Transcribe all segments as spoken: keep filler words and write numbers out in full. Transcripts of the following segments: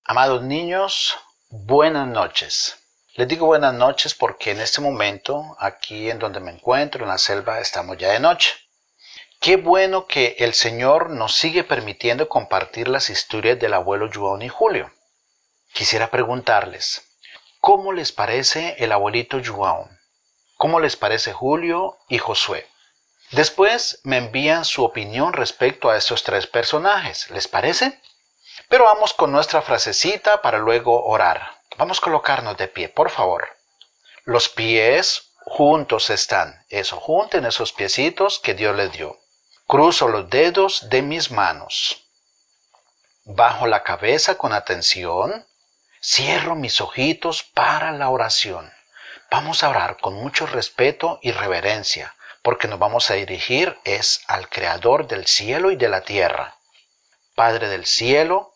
Amados niños, buenas noches. Les digo buenas noches porque en este momento, aquí en donde me encuentro, en la selva, estamos ya de noche. Qué bueno que el Señor nos sigue permitiendo compartir las historias del abuelo João y Julio. Quisiera preguntarles, ¿cómo les parece el abuelito João? ¿Cómo les parece Julio y Josué? Después me envían su opinión respecto a estos tres personajes. ¿Les parece? Pero vamos con nuestra frasecita para luego orar. Vamos a colocarnos de pie, por favor. Los pies juntos están. Eso, junten esos piecitos que Dios les dio. Cruzo los dedos de mis manos. Bajo la cabeza con atención. Cierro mis ojitos para la oración. Vamos a orar con mucho respeto y reverencia, porque nos vamos a dirigir es al Creador del cielo y de la tierra. Padre del cielo,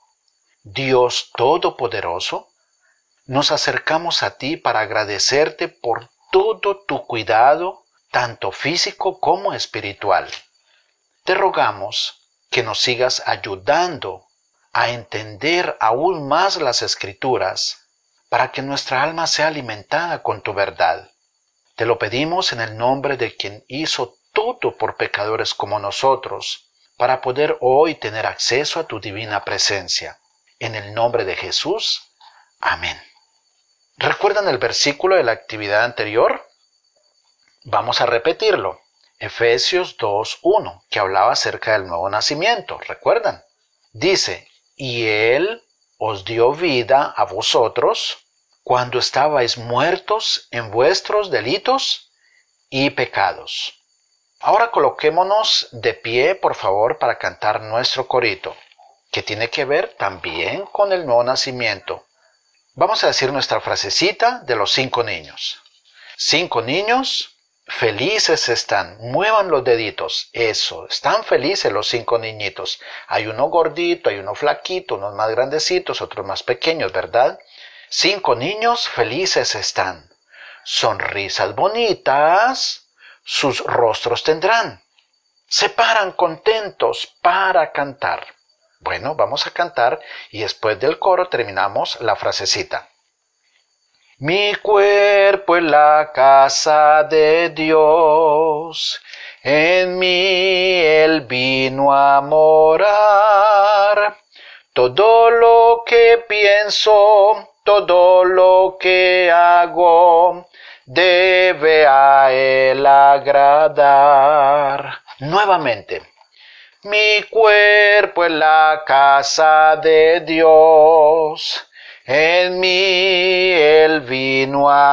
Dios Todopoderoso, nos acercamos a ti para agradecerte por todo tu cuidado, tanto físico como espiritual. Te rogamos que nos sigas ayudando a entender aún más las Escrituras, para que nuestra alma sea alimentada con tu verdad. Te lo pedimos en el nombre de quien hizo todo por pecadores como nosotros, para poder hoy tener acceso a tu divina presencia. En el nombre de Jesús. Amén. ¿Recuerdan el versículo de la actividad anterior? Vamos a repetirlo. Efesios dos uno, que hablaba acerca del nuevo nacimiento. ¿Recuerdan? Dice, y Él os dio vida a vosotros cuando estabais muertos en vuestros delitos y pecados. Ahora coloquémonos de pie, por favor, para cantar nuestro corito, que tiene que ver también con el nuevo nacimiento. Vamos a decir nuestra frasecita de los cinco niños. Cinco niños felices están. Muevan los deditos. Eso, están felices los cinco niñitos. Hay uno gordito, hay uno flaquito, unos más grandecitos, otros más pequeños, ¿verdad? Cinco niños felices están. Sonrisas bonitas sus rostros tendrán. Se paran contentos para cantar. Bueno, vamos a cantar y después del coro terminamos la frasecita. Mi cuerpo es la casa de Dios, en mí Él vino a morar. Todo lo que pienso, todo lo que hago, debe a Él agradar. Nuevamente. Mi cuerpo es la casa de Dios, en mí Él vino a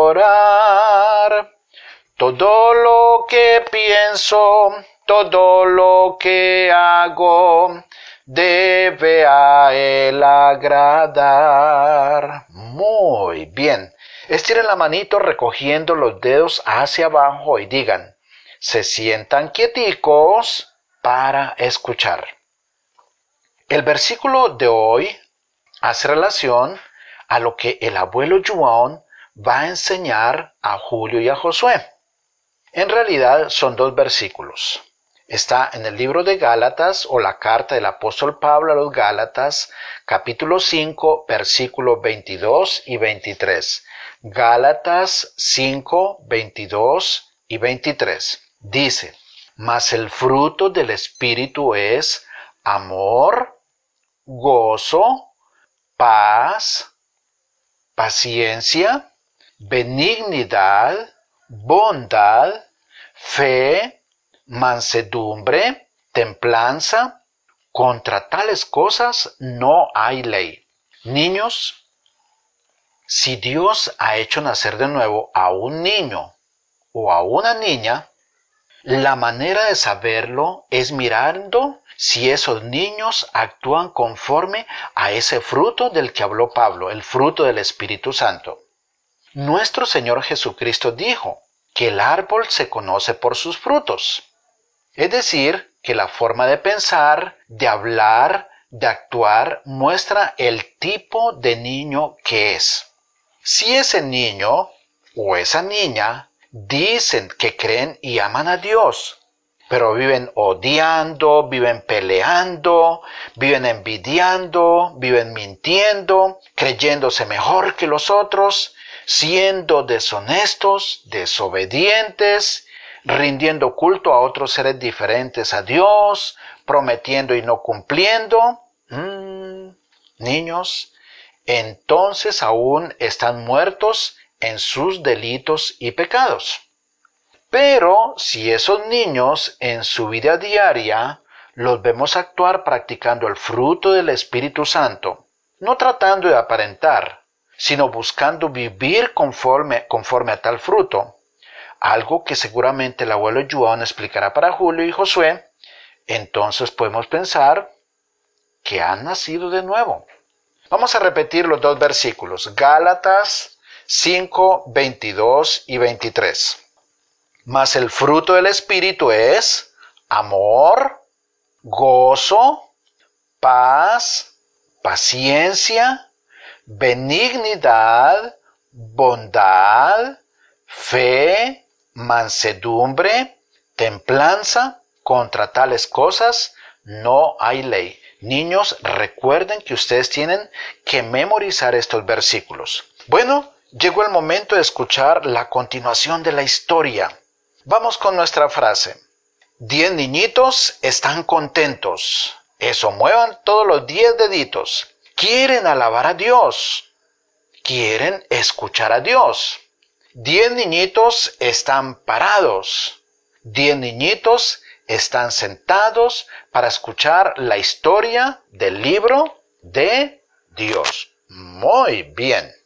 morar. Todo lo que pienso, todo lo que hago, debe a Él agradar. Muy bien. Estiren la manito recogiendo los dedos hacia abajo y digan, se sientan quieticos para escuchar. El versículo de hoy hace relación a lo que el abuelo João va a enseñar a Julio y a Josué. En realidad son dos versículos. Está en el libro de Gálatas o la carta del apóstol Pablo a los Gálatas, capítulo cinco, versículos veintidós y veintitrés. Gálatas cinco, veintidós y veintitrés. Dice, mas el fruto del Espíritu es amor, gozo, paz, paciencia, benignidad, bondad, fe, mansedumbre, templanza. Contra tales cosas no hay ley. Niños, si Dios ha hecho nacer de nuevo a un niño o a una niña, la manera de saberlo es mirando si esos niños actúan conforme a ese fruto del que habló Pablo, el fruto del Espíritu Santo. Nuestro Señor Jesucristo dijo que el árbol se conoce por sus frutos. Es decir, que la forma de pensar, de hablar, de actuar muestra el tipo de niño que es. Si ese niño o esa niña dicen que creen y aman a Dios, pero viven odiando, viven peleando, viven envidiando, viven mintiendo, creyéndose mejor que los otros, siendo deshonestos, desobedientes, rindiendo culto a otros seres diferentes a Dios, prometiendo y no cumpliendo. Mm, niños, entonces aún están muertos en sus delitos y pecados. Pero si esos niños en su vida diaria los vemos actuar practicando el fruto del Espíritu Santo, no tratando de aparentar, sino buscando vivir conforme, conforme a tal fruto, algo que seguramente el abuelo Joan explicará para Julio y Josué, entonces podemos pensar que han nacido de nuevo. Vamos a repetir los dos versículos, Gálatas cinco, veintidós y veintitrés. Mas el fruto del Espíritu es amor, gozo, paz, paciencia, benignidad, bondad, fe, mansedumbre, templanza. Contra tales cosas no hay ley. Niños, recuerden que ustedes tienen que memorizar estos versículos. Bueno, llegó el momento de escuchar la continuación de la historia. Vamos con nuestra frase. Diez niñitos están contentos. Eso, muevan todos los diez deditos. Quieren alabar a Dios. Quieren escuchar a Dios. Diez niñitos están parados. Diez niñitos están sentados para escuchar la historia del libro de Dios. Muy bien.